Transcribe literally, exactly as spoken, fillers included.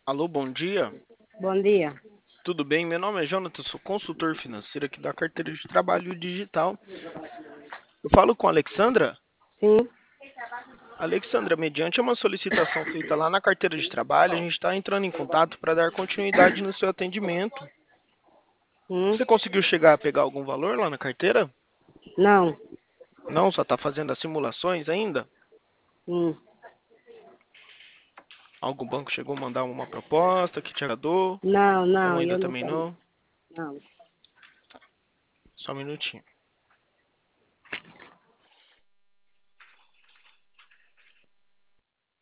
Alô, bom dia. Bom dia. Tudo bem? Meu nome é Jonathan, sou consultor financeiro aqui da carteira de trabalho digital. Eu falo com a Alexandra. Sim, Alexandra, mediante uma solicitação feita lá na carteira de trabalho, a gente está entrando em contato para dar continuidade no seu atendimento. hum, Você conseguiu chegar a pegar algum valor lá na carteira? não, Não, só está fazendo as simulações ainda? hum, Algum banco chegou a mandar uma proposta que te agradou? não, Ou não, ainda eu não também tenho, não? não. Só um minutinho.